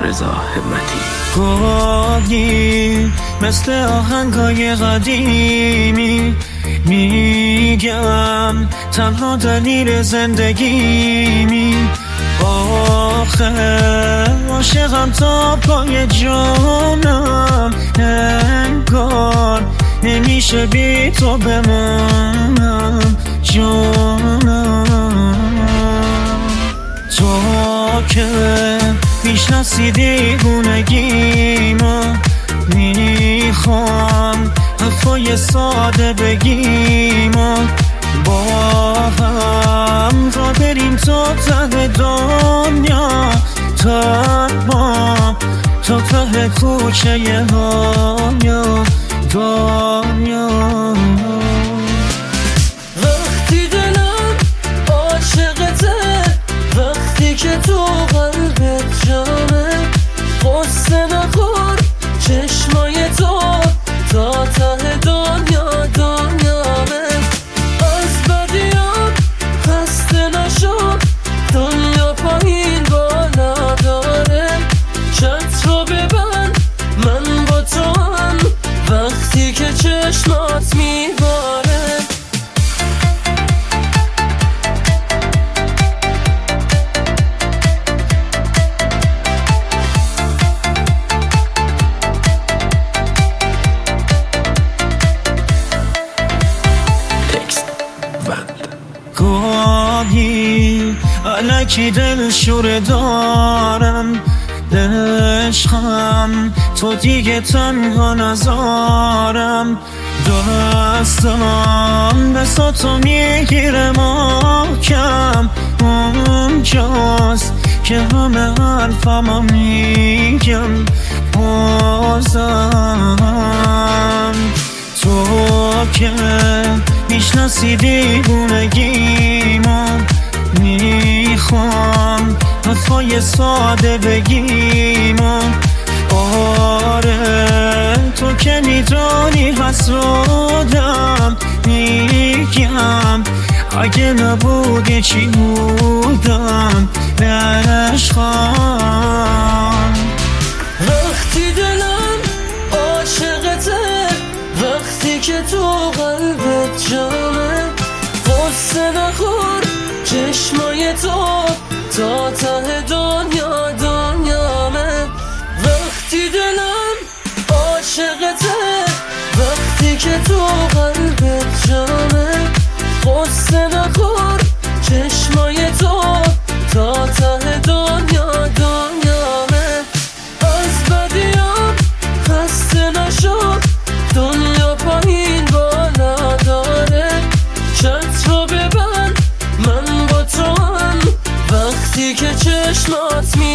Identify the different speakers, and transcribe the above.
Speaker 1: رضا همتی.
Speaker 2: گاهی مثل آهنگای قدیمی میگم تنها دلیل زندگیمی. آخه عاشقم تا پای جانم، انگار نمیشه بی تو بمانم جانم. تو که میشناسی دیوونگیمو، میخوام حرفای ساده بگیم و با هم را بریم تا ته دنیا، تا ته کوچه دنیا.
Speaker 3: وقتی دلم عاشقته، وقتی که تو قلبت جامه، قصه نخور چشمای تو تا ته دنیا دنیامه. از بدیام خسته نشو، دنیا پایین بالا داره. چت رو ببند من با تو هم، وقتی که چشمات میباره.
Speaker 2: گاهی الکی دلشوره دارم، عشقم تو دیگه تنها نذارم. دستم بساتو میگیره محکم، اونجاست که همه حرفمو میگم بازم. تو که میشناسی دیوونگیمو، میخوام حرفای ساده بگیم و آره تو که میدونی حسودم، میگم اگه نبودی چی بودم به عشقم.
Speaker 3: وقتی دلم عاشقته، وقتی که تو قلبت جامه، قصه نخور چشمای تو تا ته دنیا دنیامه. وقتی دلم عاشقته، وقتی که تو قلبت جامه، قصه نخور چشمای تو تا ته دنیا دنیامه. از بدیام خسته نشو، دنیا پایین بالا داره. چت رو ببند من با تو هم، وقتی که چشمات